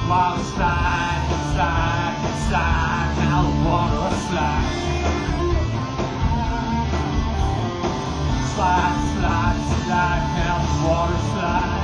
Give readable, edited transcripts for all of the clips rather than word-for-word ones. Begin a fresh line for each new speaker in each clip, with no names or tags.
Water slide, slide, slide, now the water slide. Slide, slide, slide, now the water slide.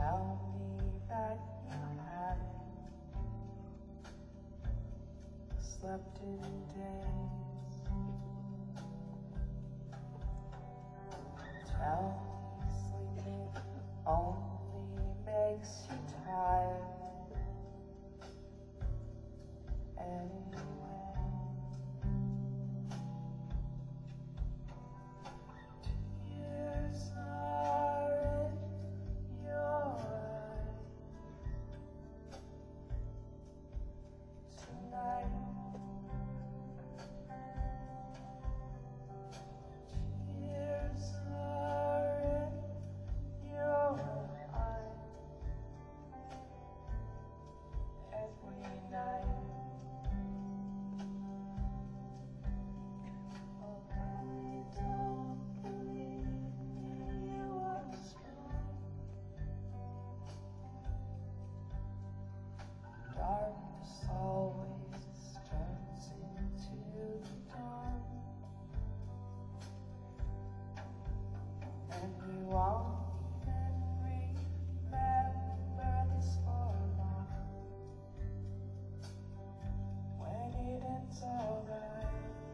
Tell me that you haven't slept in days. Tell me sleeping only makes you tired. Anyway, tears are in your eyes tonight. Tears are in your eyes every night. Oh, I don't believe you are strong. Darkness always turns into dawn, and you won't even remember this for long. When it ends, alright.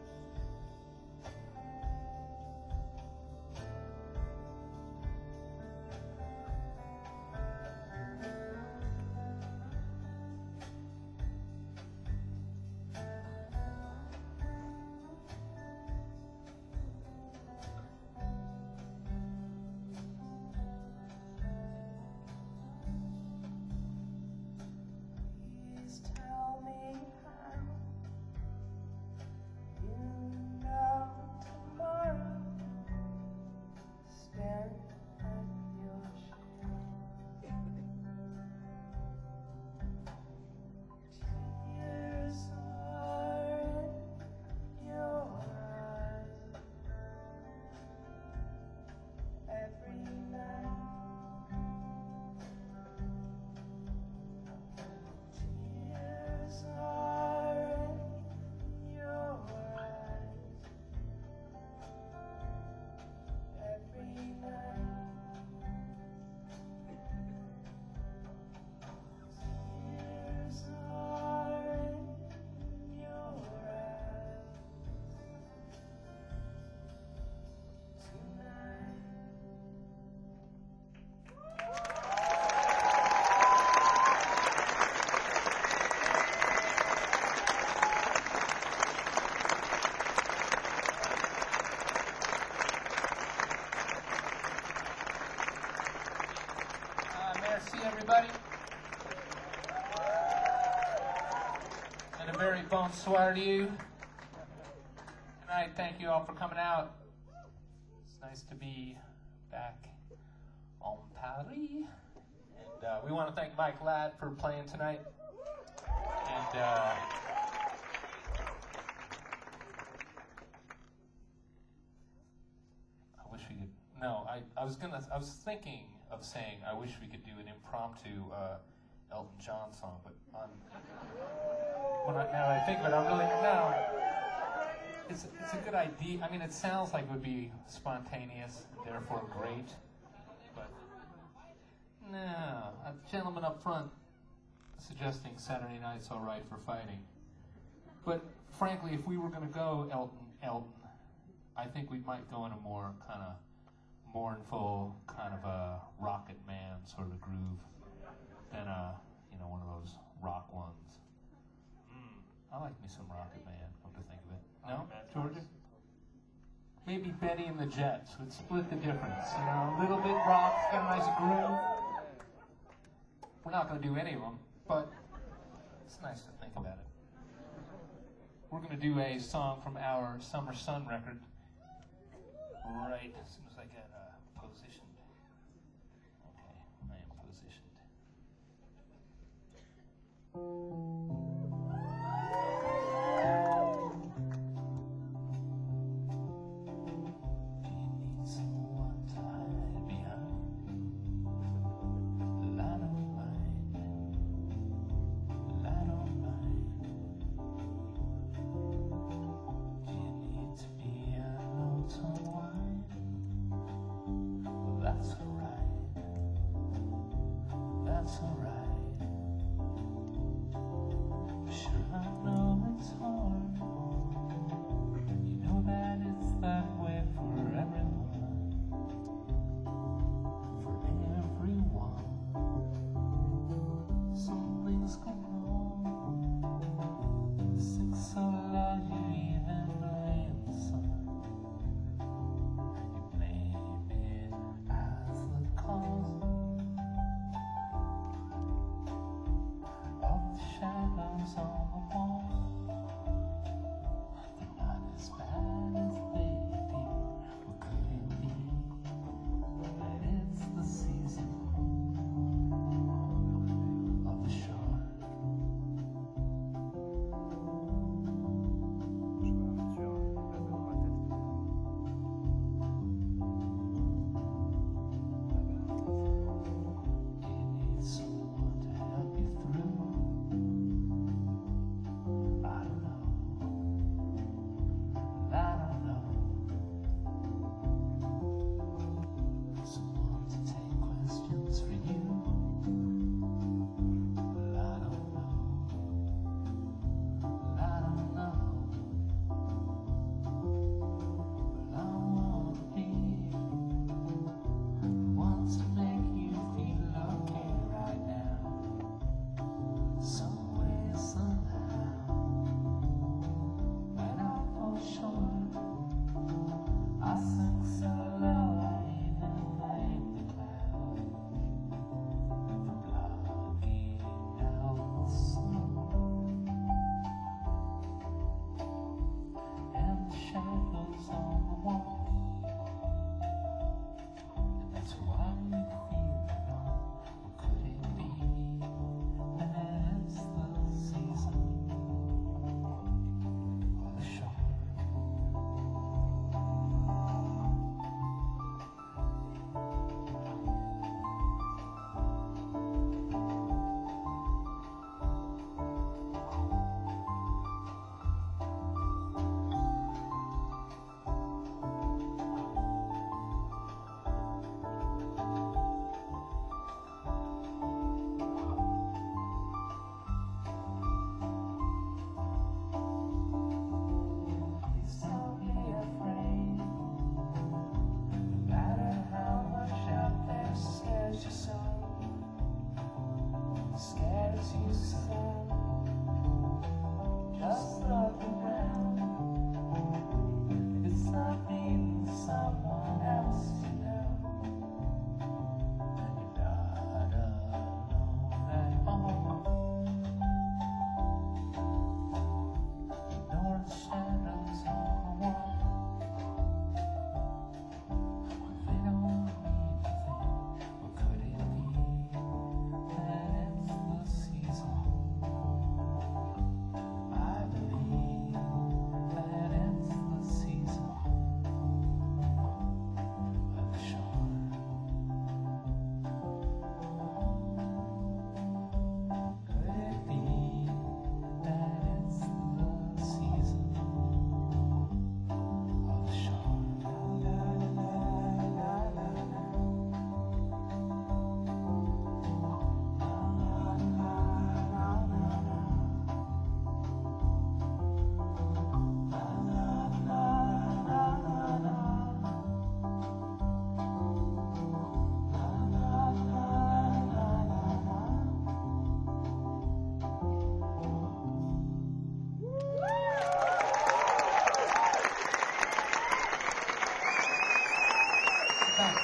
Please tell me how you know tomorrow. Staring at your tears are in your eyes every night. Tears are in your eyes every night. Tears are in your eyes tonight. Merci everybody, and a very bonsoir to you. And I thank you all for coming out. It's nice to be back on Paris. And we want to thank Mike Ladd for playing tonight. And I wish we could. No, I was thinking of saying I wish we could do an impromptu Elton John song, but now that I think of it, I'm really no. It's a good idea. I mean, it sounds like it would be spontaneous, and therefore great. But no, a gentleman up front suggesting Saturday night's all right for fighting. But frankly, if we were going to go Elton, I think we might go in a more kind of mournful, kind of a Rocket Man sort of groove than one of those rock ones. I like me some Rocket Man, come to think of it. No, Georgia? Maybe Benny and the Jets would split the difference. A little bit rock, got a nice groove. We're not going to do any of them, but it's nice to think about it. We're going to do a song from our Summer Sun record right as soon as I get positioned. Okay, I am positioned. Thanks.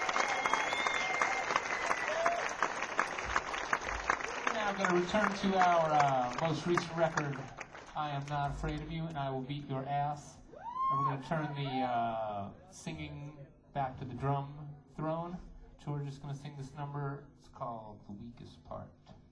We're now going to return to our most recent record, I Am Not Afraid of You, and I Will Beat Your Ass. And we're going to turn the singing back to the drum throne. George is going to sing this number. It's called The Weakest Part.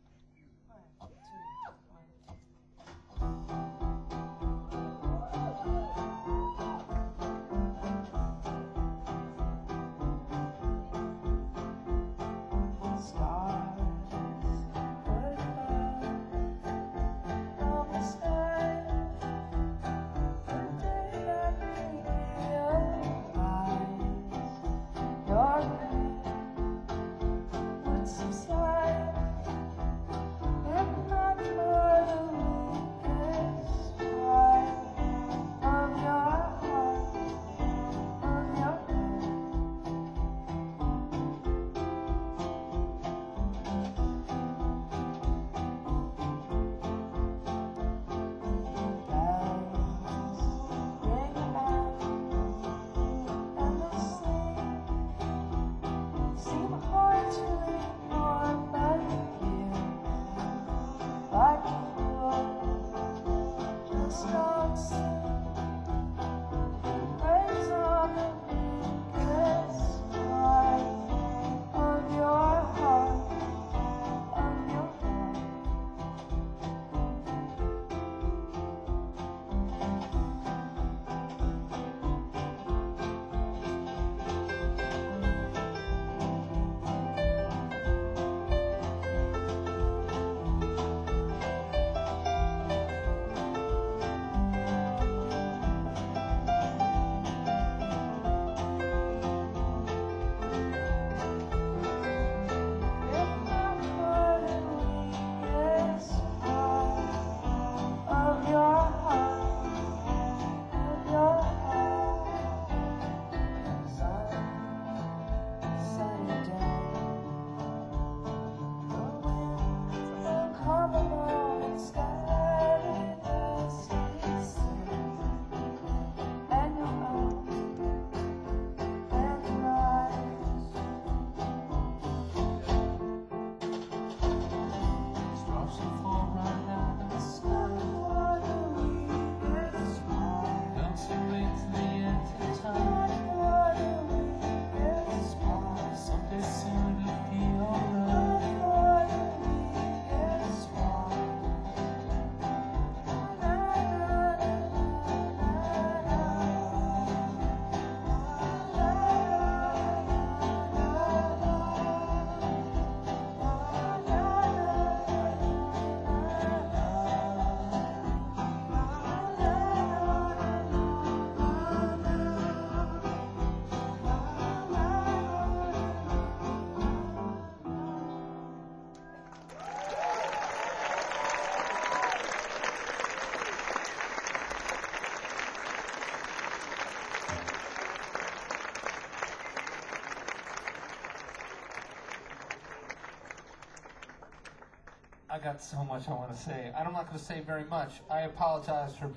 I got so much I want to say. I'm not going to say very much. I apologize for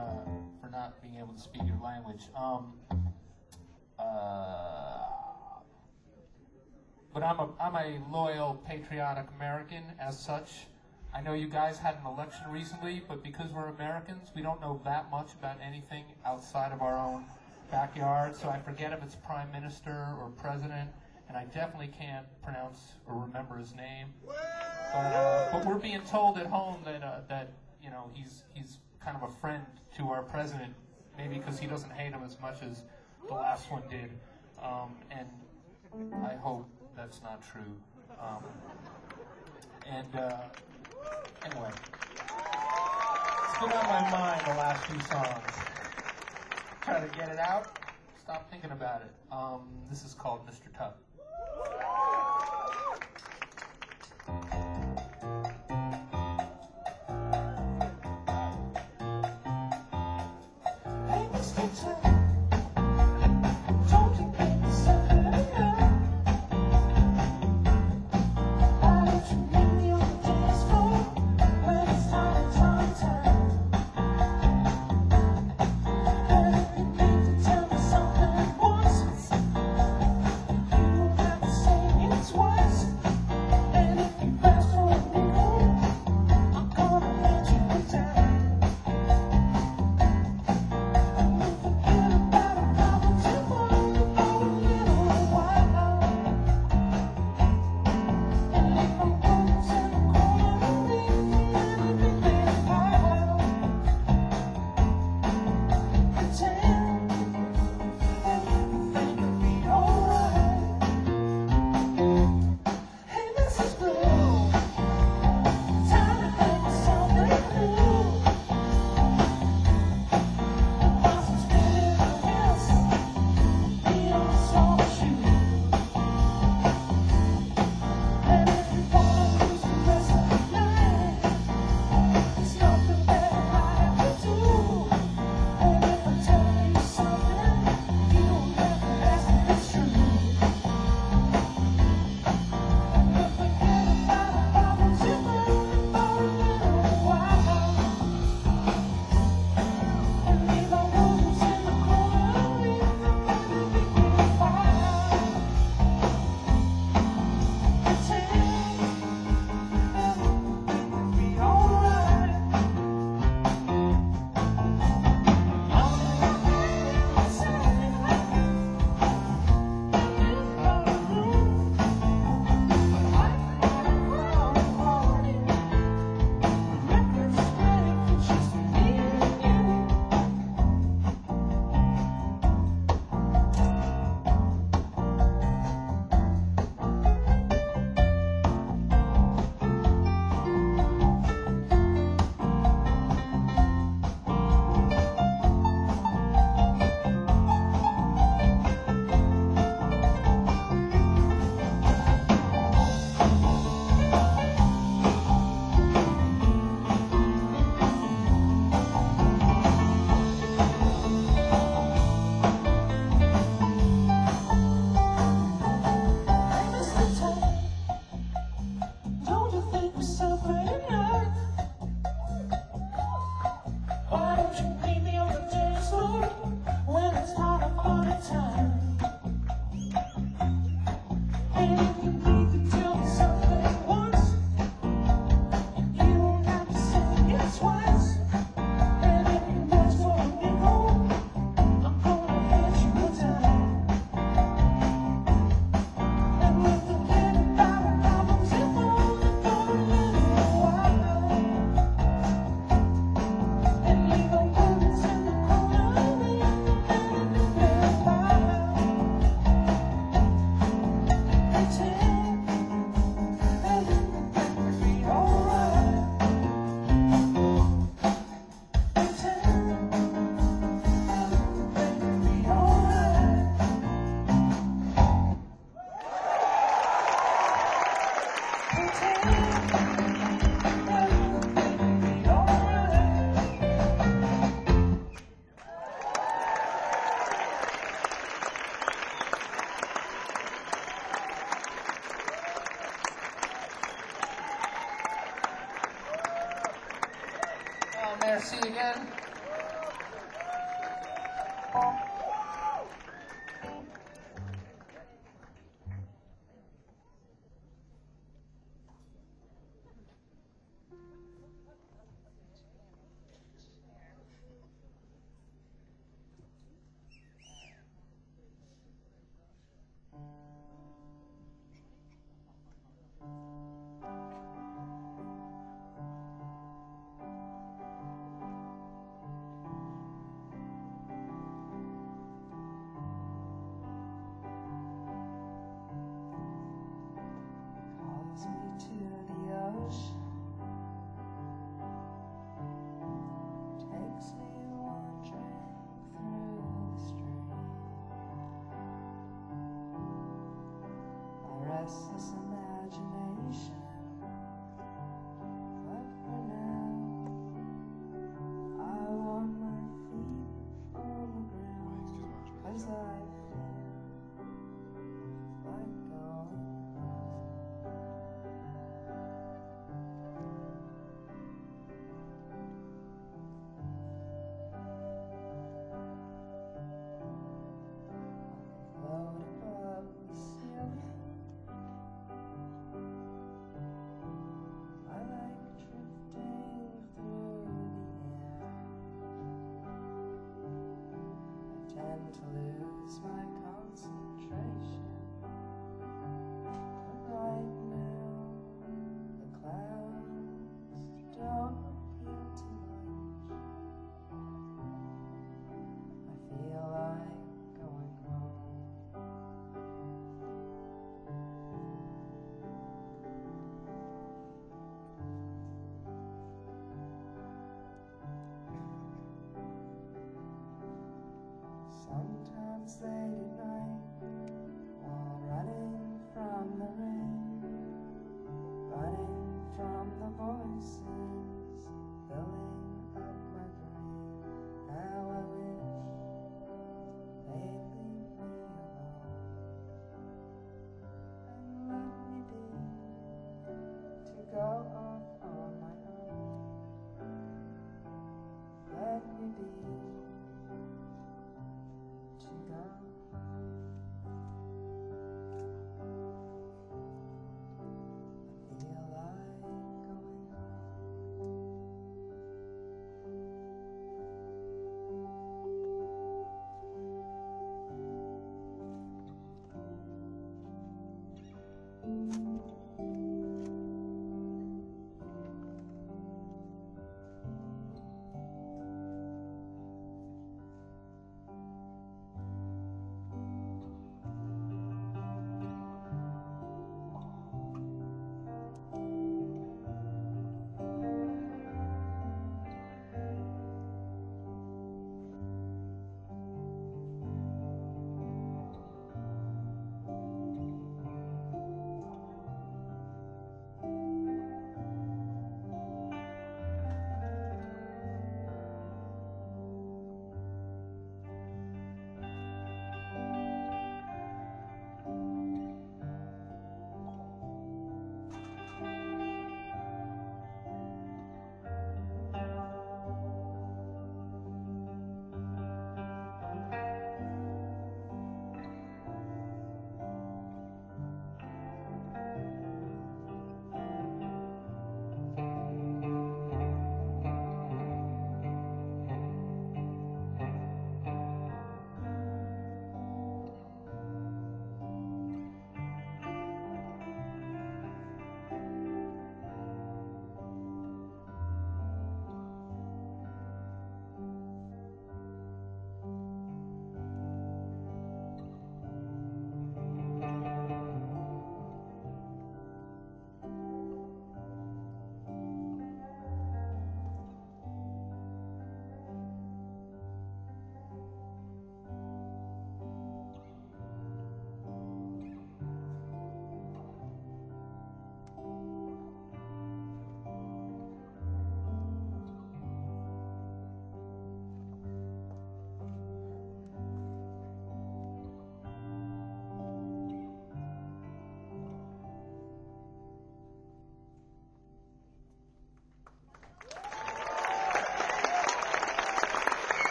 for not being able to speak your language. But I'm a loyal, patriotic American as such. I know you guys had an election recently, but because we're Americans, we don't know that much about anything outside of our own backyard. So I forget if it's prime minister or president, and I definitely can't pronounce or remember his name. But we're being told at home that you know he's kind of a friend to our president, maybe because he doesn't hate him as much as the last one did, and I hope that's not true. Anyway, it's been on my mind the last few songs. Try to get it out. Stop thinking about it. This is called Mr. Tuck.
restless imagination. But for now, I want my feet on the ground, 'cause I feel like going home. Float above the ceiling, I like drifting through the air. I tend to lose my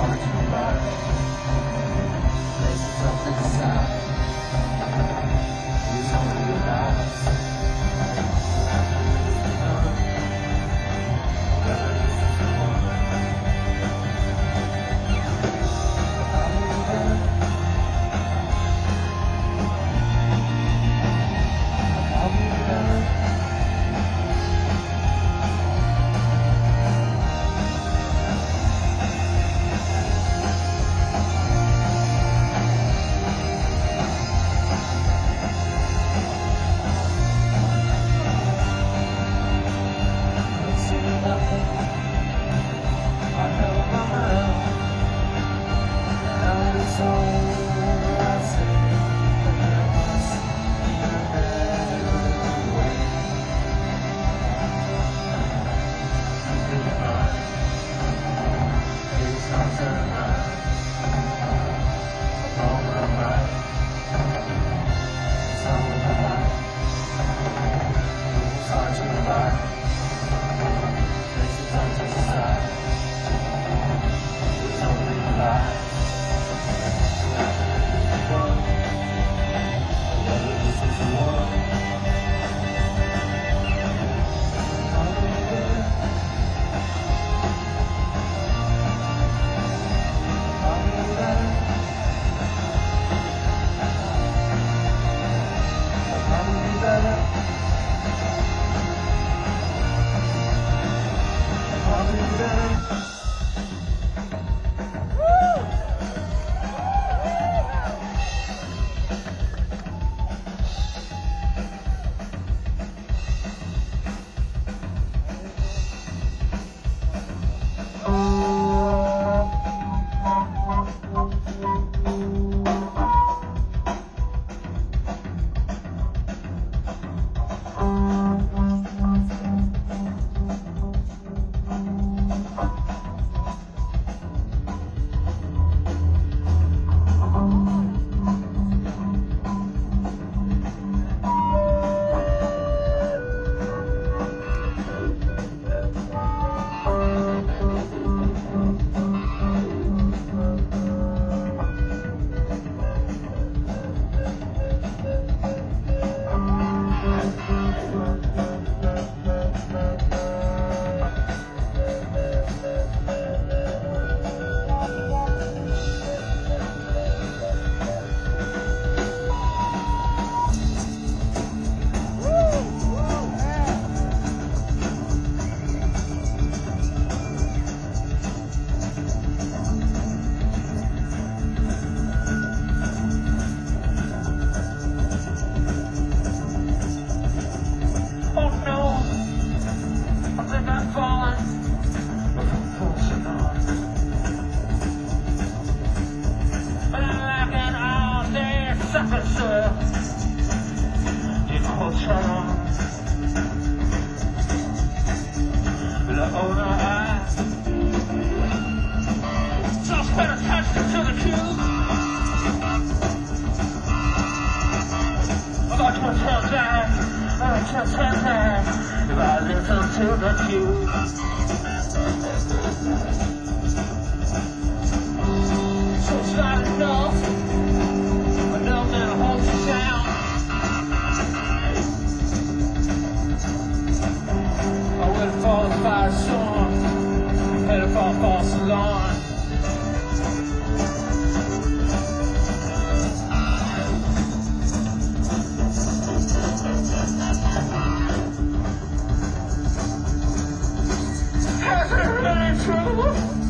If I listen to the cues, so it's not enough that holds you down. I went for the fire storm, headed for a false alarm. Has it really true?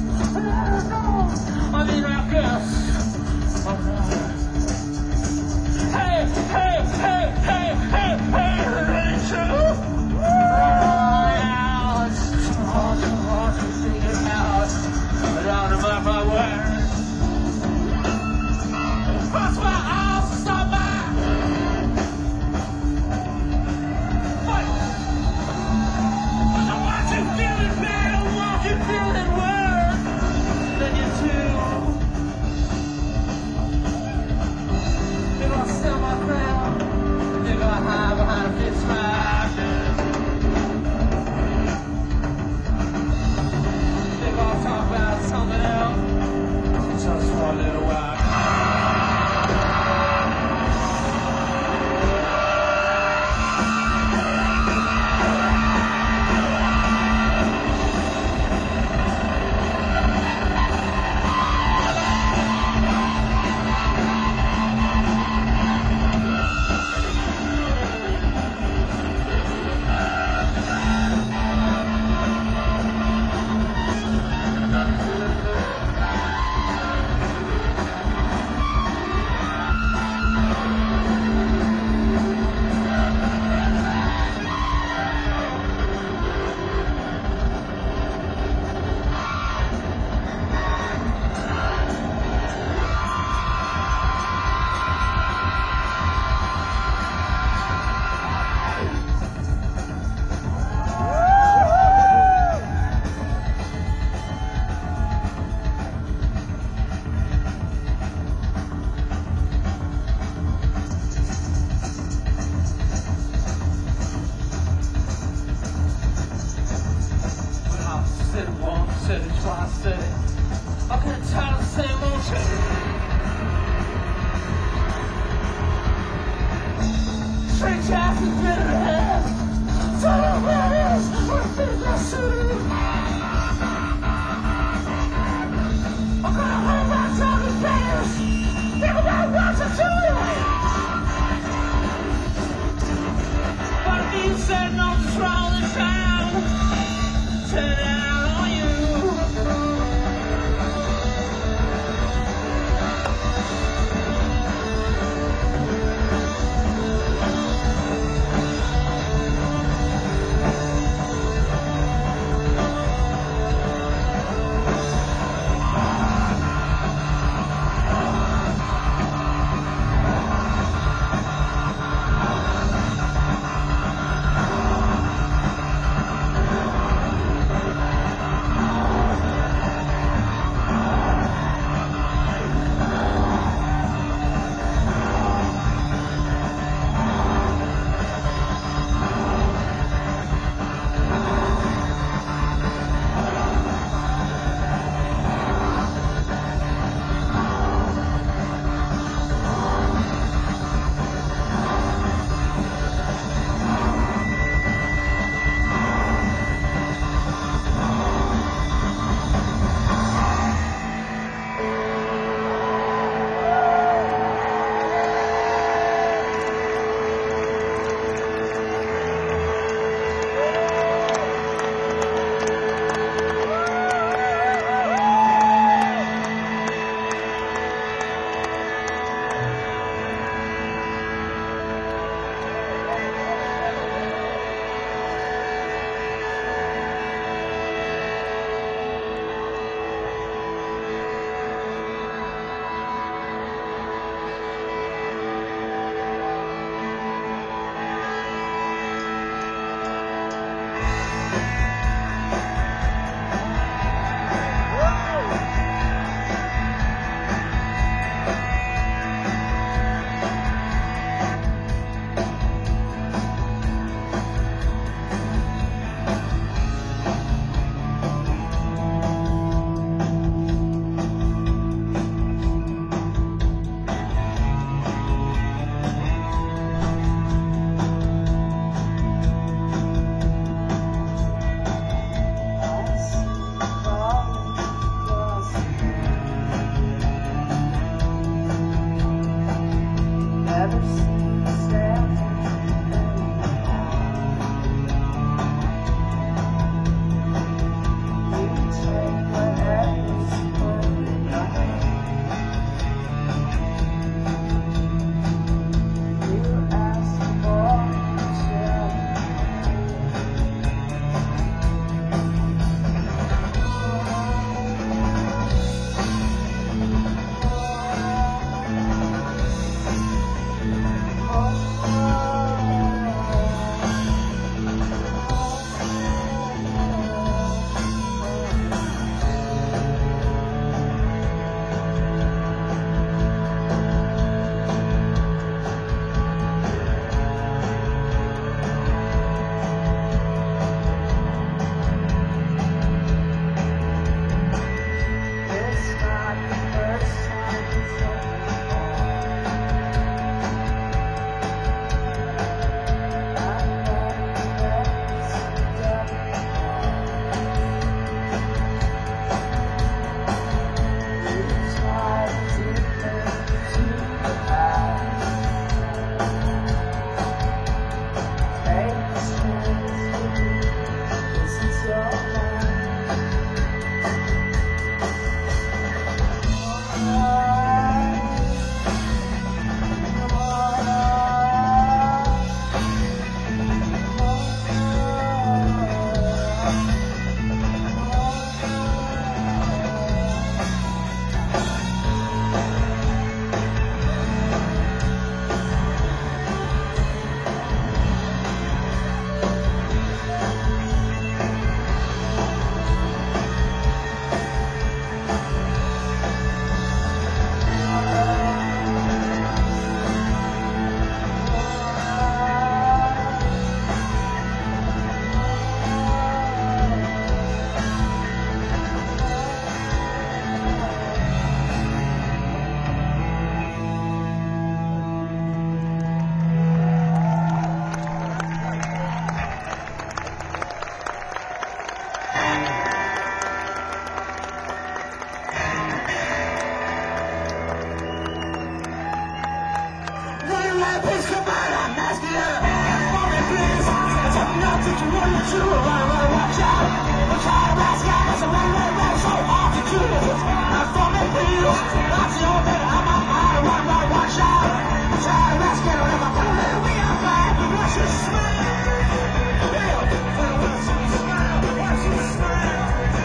please come on, I'm asking you. For me, please. Tell me not to do what you do. Run, watch out. Watch out, last guy. It's a run, so hard to do. For me, please. That's the only thing I'm on my run, watch out. Watch out, last guy. Don't ever come in. We are fine. Watch you smile. Watch you smile. Watch you smile.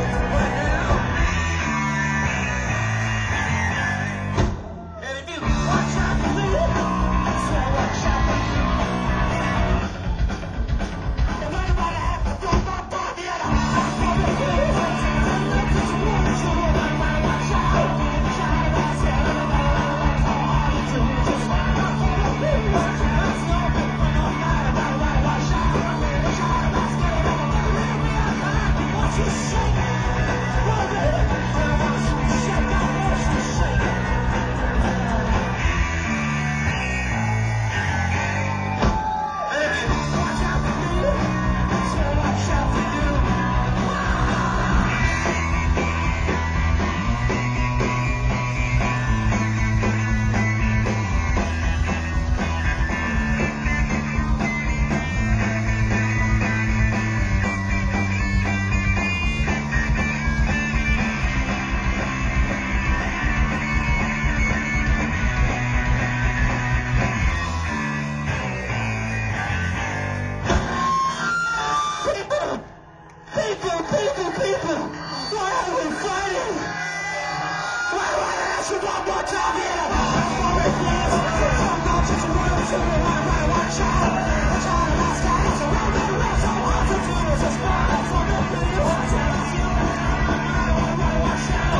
People, why are we fighting? Why don't you one more time here? For me, please. I'm not just a real super. Why watch out? Watch out, last guy. It's a run, so hard to do. Just run for me, please. Watch out, watch out.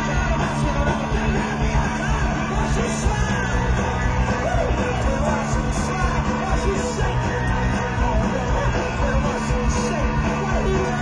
Watch you smile. Watch you smile. Watch you shake. Watch you shake. Why do you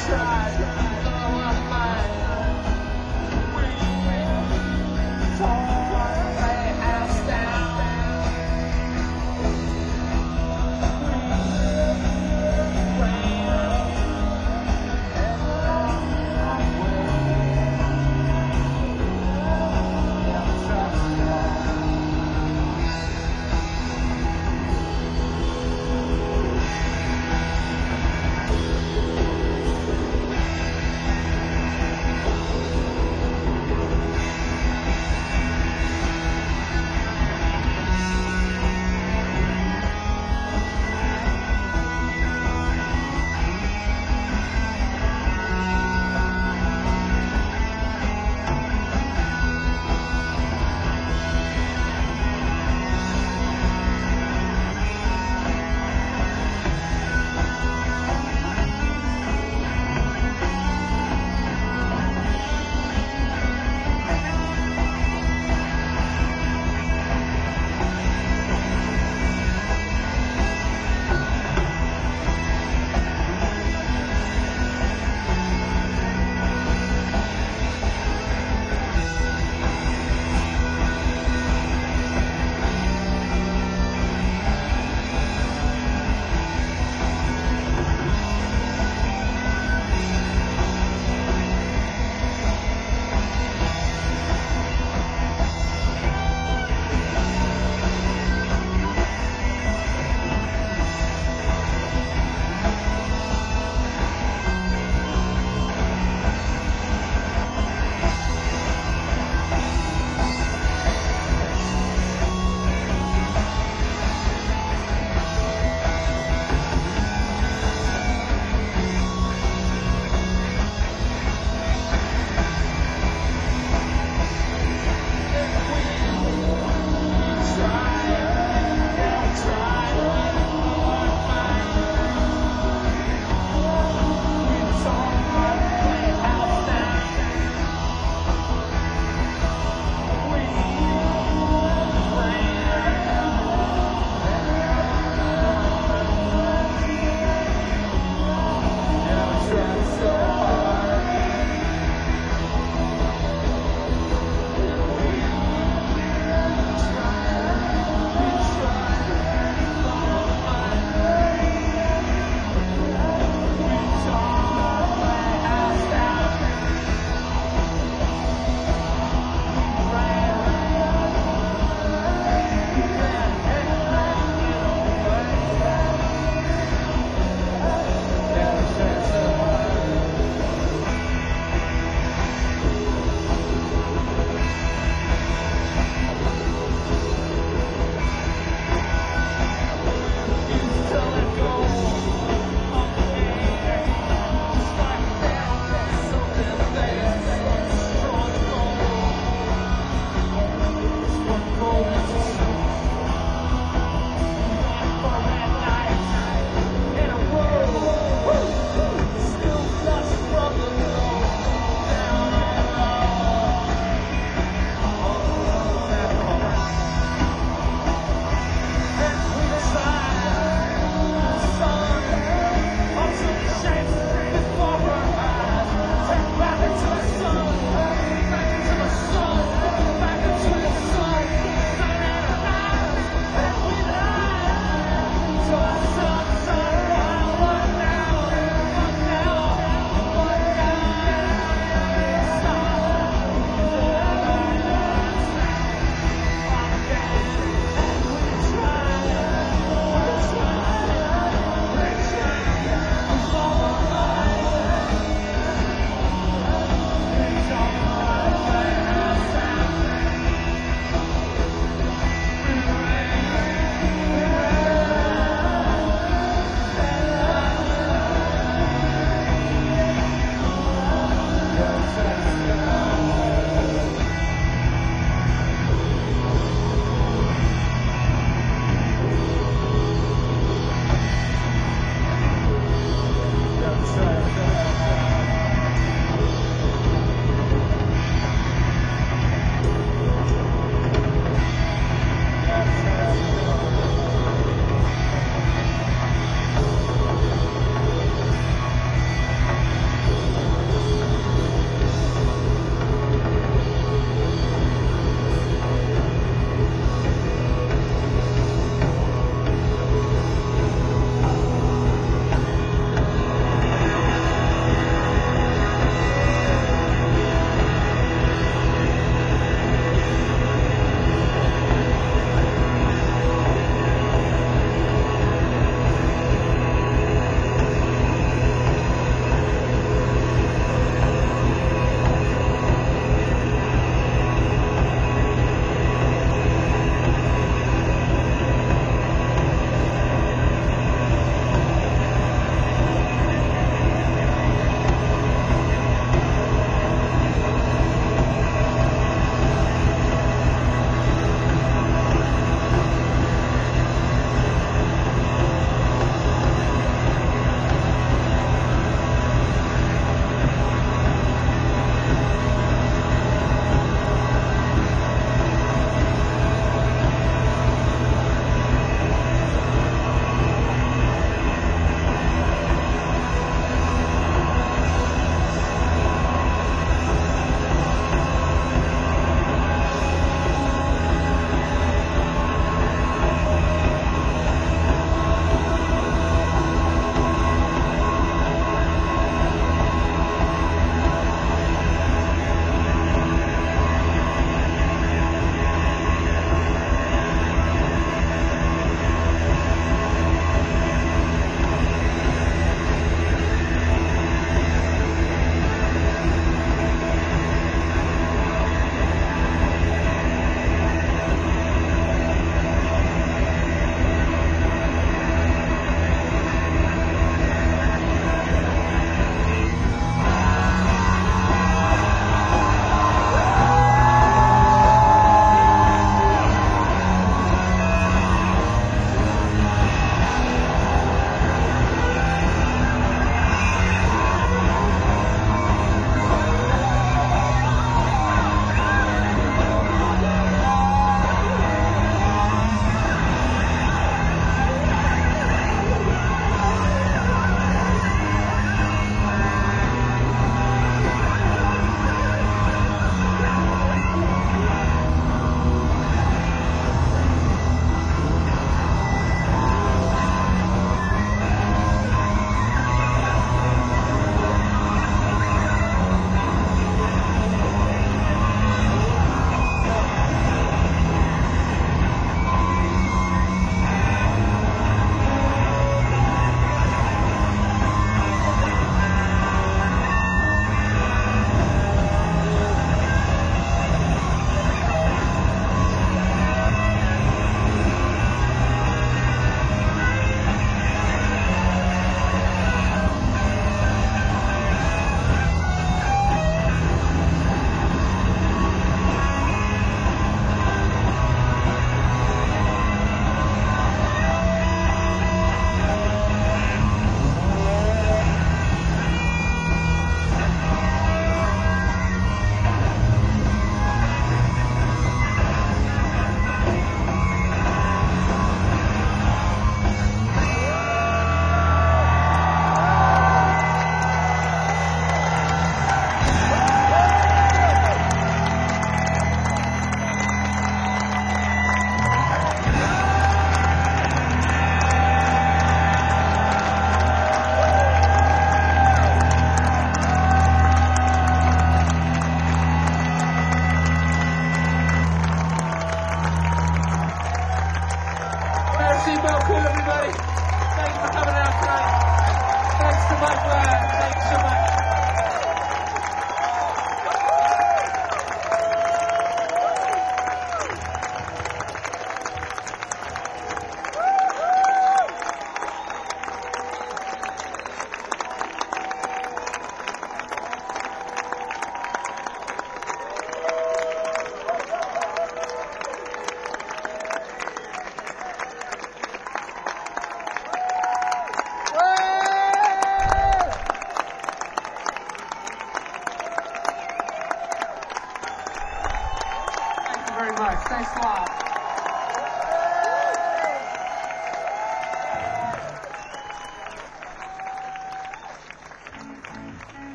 tried to blow up my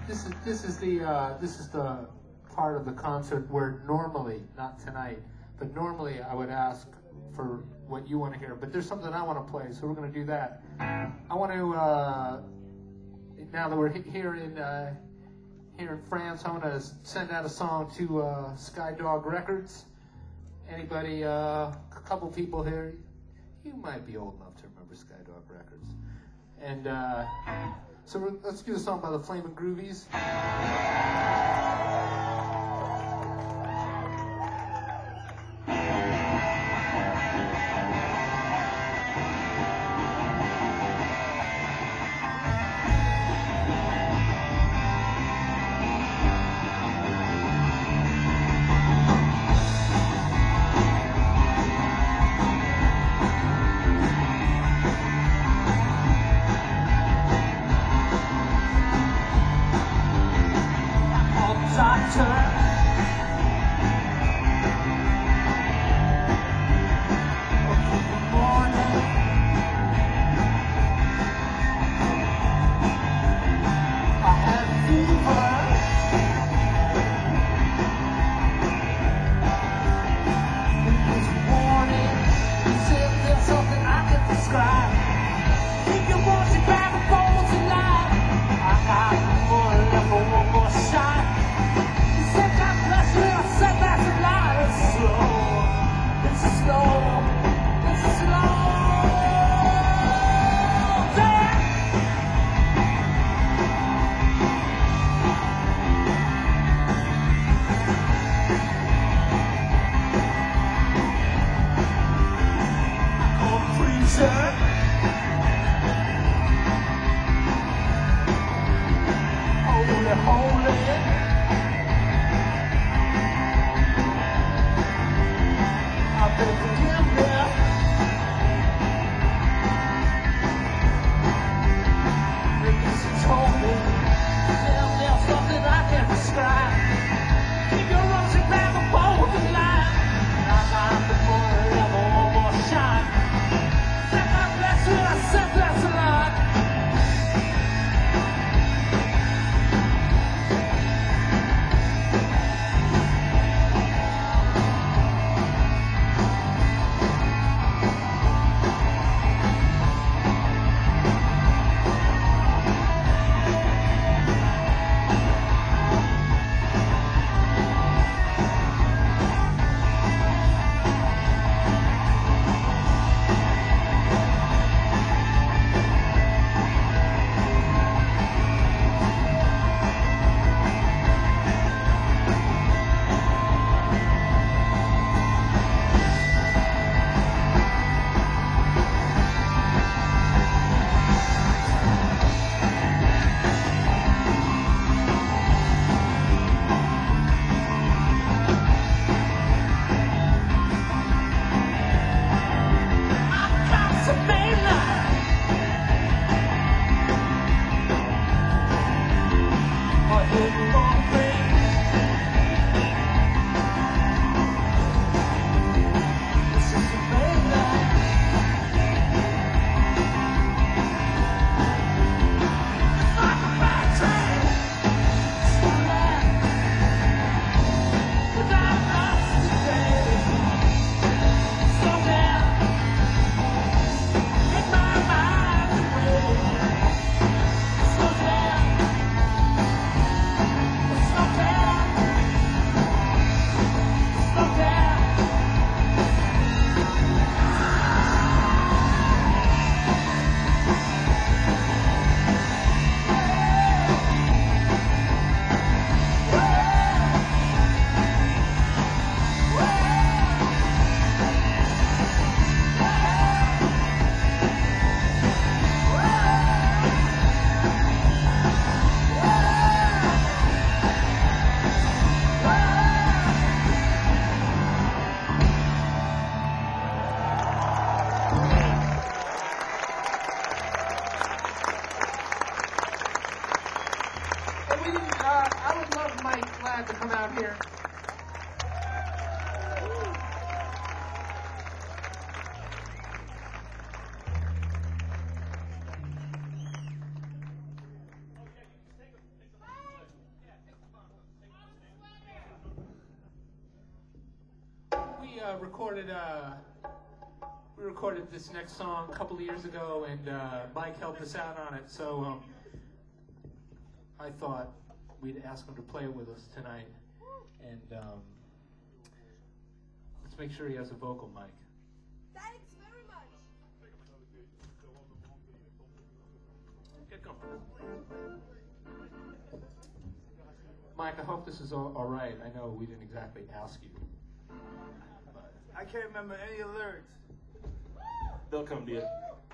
This is the part of the concert where normally, not tonight, but normally I would ask for what you want to hear. But there's something I want to play, so we're going to do that. I want to now that we're here in France, I want to send out a song to Skydog Records. Anybody? A couple people here. You might be old enough to remember Skydog Records. And so let's do a song by the Flamin' Groovies. To come out here. we recorded this next song a couple of years ago, and Mike helped us out on it. So I thought we'd ask him to play it with us tonight, and let's make sure he has a vocal mic.
Thanks very much.
Get comfortable. Mike, I hope this is all right. I know we didn't exactly ask you. But
I can't remember any of the lyrics.
They'll come to you.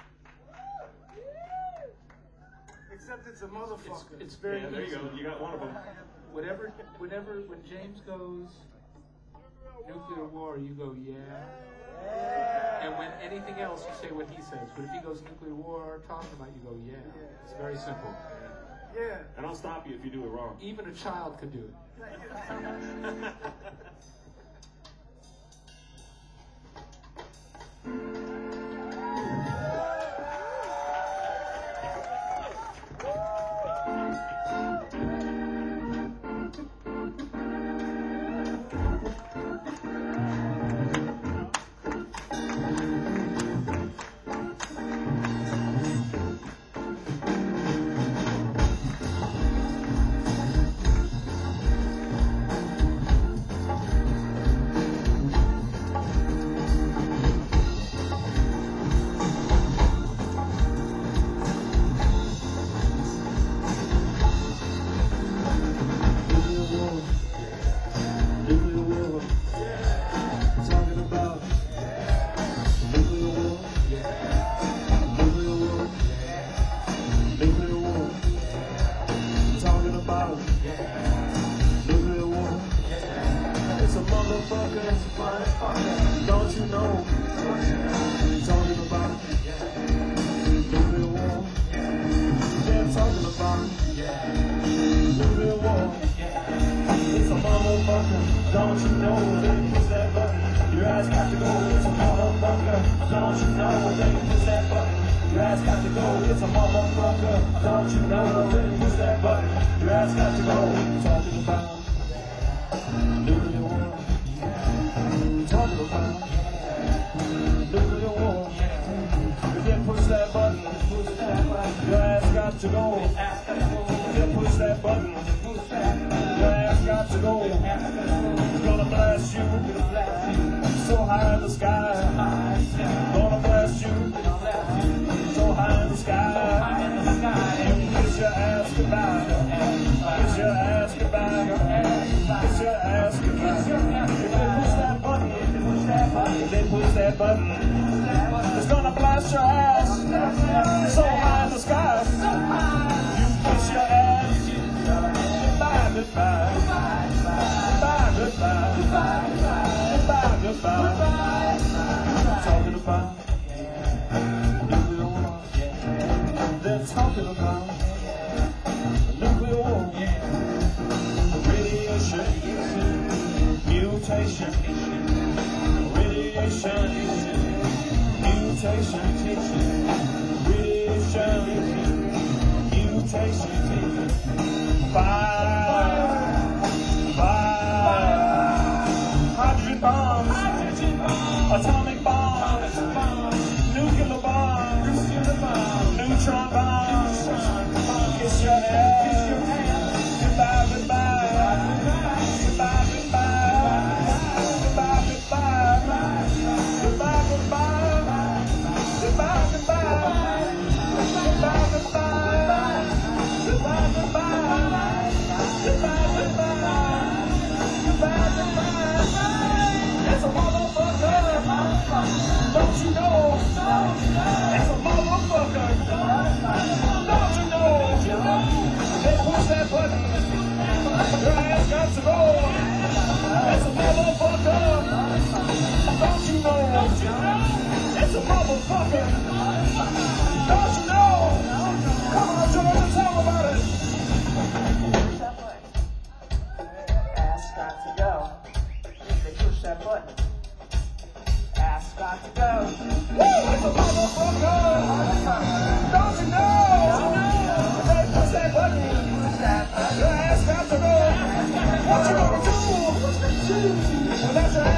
Except it's a motherfucker.
it's very
Yeah, there you
easy.
go. You got one of them.
Whenever, when James goes nuclear war, you go yeah. And when anything else, you say what he says. But if he goes nuclear war, talking about, you go yeah. It's very simple.
Yeah.
And I'll stop you if you do it wrong.
Even a child could do it.
That's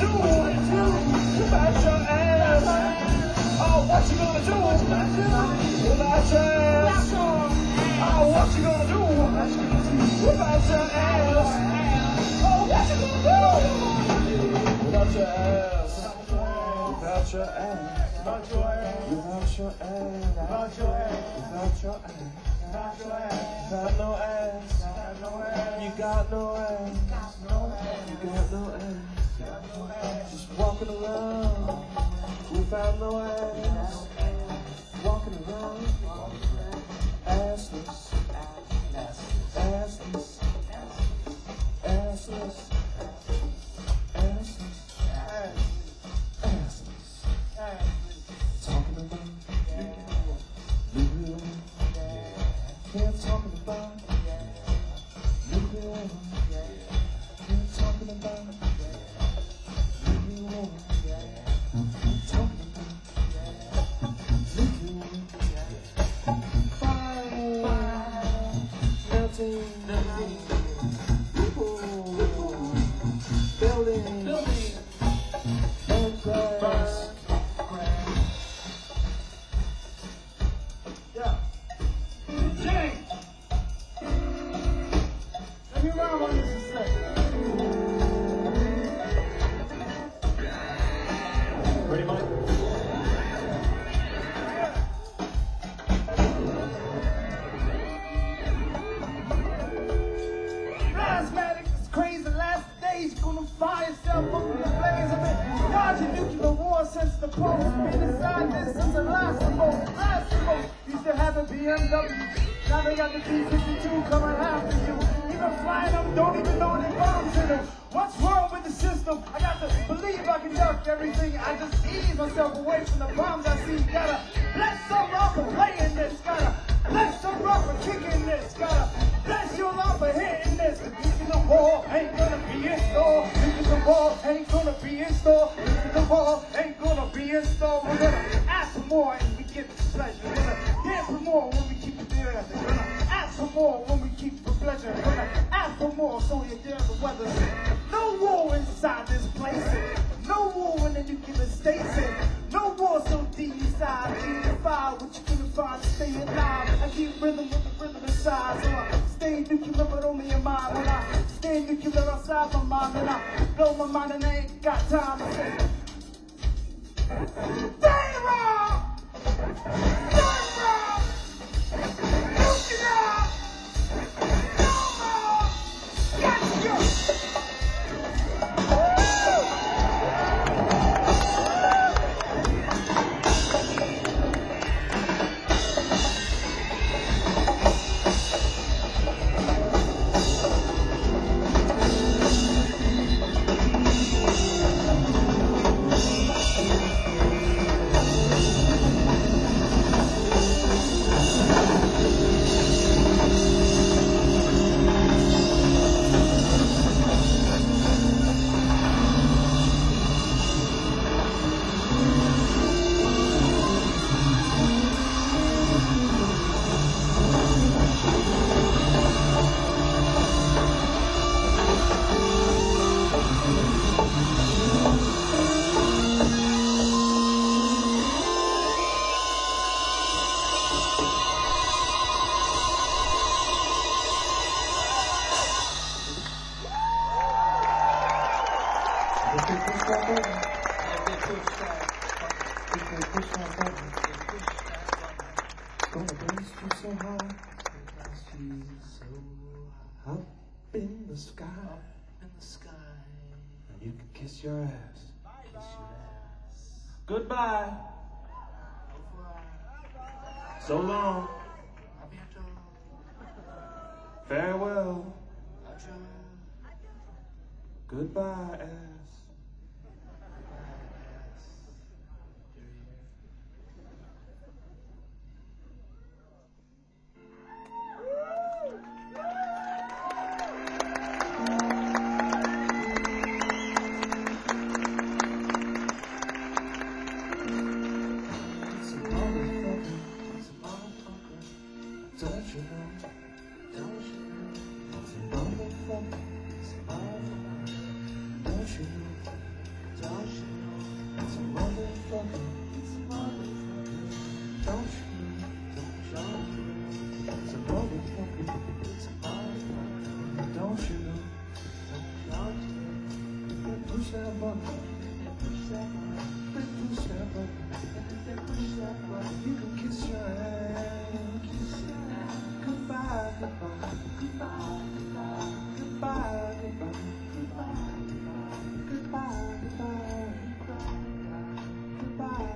do? Without your ass? Oh, what you gonna do? Without your ass? Oh, what you gonna do? Without your ass? Oh, what you gonna do? Without your ass? Without your ass? Without your ass? Without your ass? Without your ass? Without your ass? Without your ass? Without no ass? You got no ass? You got no ass? Just walking around without no ass. Walking around assless. Assless. Assless. Assless. Assless. Talking about you. Can't talking about you. Can't talking about you.
Ready, Mike?
Asthmatic is crazy. Last days, gonna fire yourself up in the flames of it. Dodging nuclear war since the post. Been inside this since the last remote. Used to have a BMW. Now they got the B-52 coming after you. Even flying them, don't even know they bombs in them. What's wrong with the system? I got to believe I can duck everything. I just ease myself away from the bombs I see. Gotta let some rocker play in this. Gotta let some rocker kick in this. Gotta bless your love for hitting this. Thinking the war ain't gonna be in store. Thinking the war ain't gonna be in store. Thinking the war ain't gonna be in store. We're gonna ask for more and we get the pleasure. We're gonna dance for more when we keep it there. We're gonna ask for more when we keep the pleasure. We're gonna ask for more so you dare the weather. No war inside this place. No war in the nuclear states. No war so deep inside. Defy what you couldn't find to stay alive. I keep rhythm with the rhythm inside. So I stay nuclear but only in mind. When I stay nuclear outside my mind. And I blow my mind and I ain't got time to say. Stay wrong! Stay wrong! Nuclear! No more! Gotcha! Gonna blast you so hard, up in the sky, and you can kiss your ass. Goodbye. So long. Farewell. Goodbye, ass. that button. Let's push that button. You can kiss your hand. Goodbye, goodbye, goodbye, goodbye, goodbye, goodbye, goodbye, goodbye, goodbye,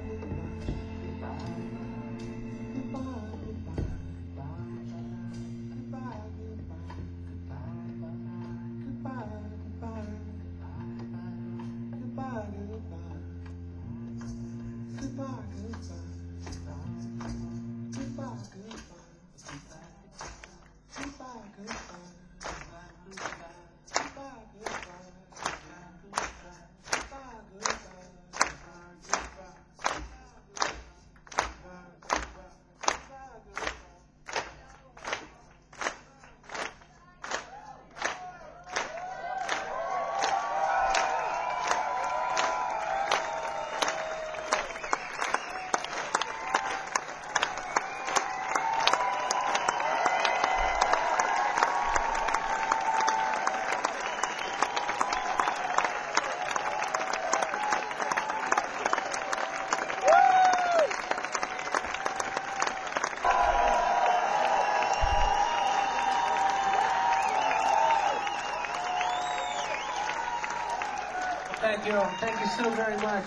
Thank you so very much.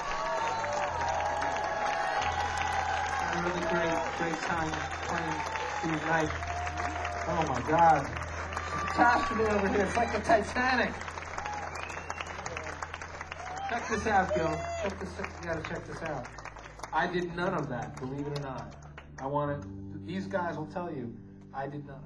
A really great time playing these nights. Oh my God. It's a catastrophe over here. It's like the Titanic. Check this out, Gil. You gotta check this out. I did none of that, believe it or not. These guys will tell you, I did none of it.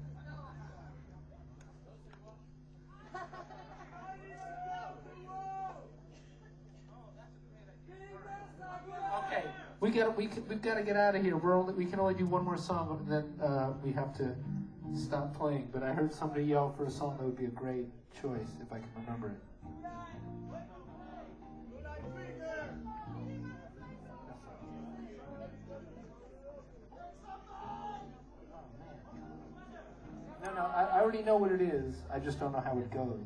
We've got to get out of here. We can only do one more song, and then we have to stop playing. But I heard somebody yell for a song that would be a great choice if I can remember it. No, I already know what it is. I just don't know how it goes.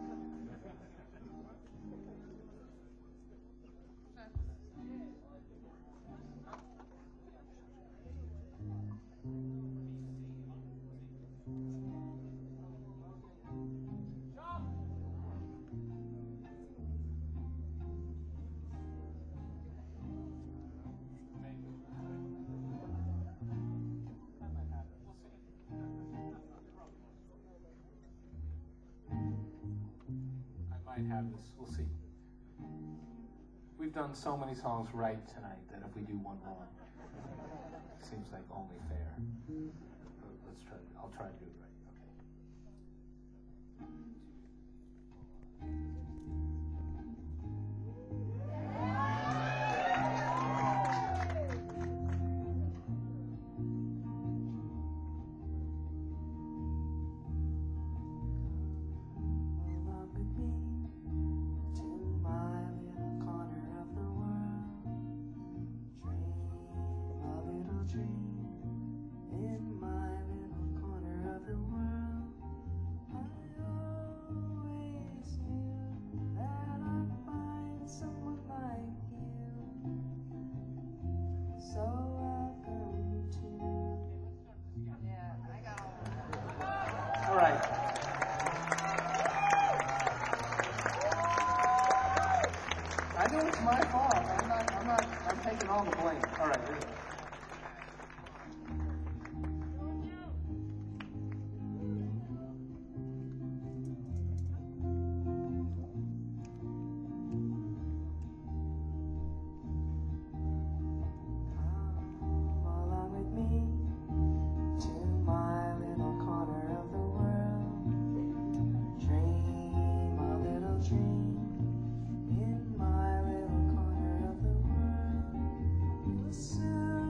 Have this. We'll see. We've done so many songs right tonight that if we do one wrong, it seems like only fair. But let's try. I'll try to do it right. All right. I know it's my fault. I'm taking all the blame. All right, here we go.
Soon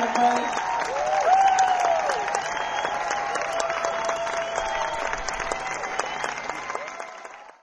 everybody.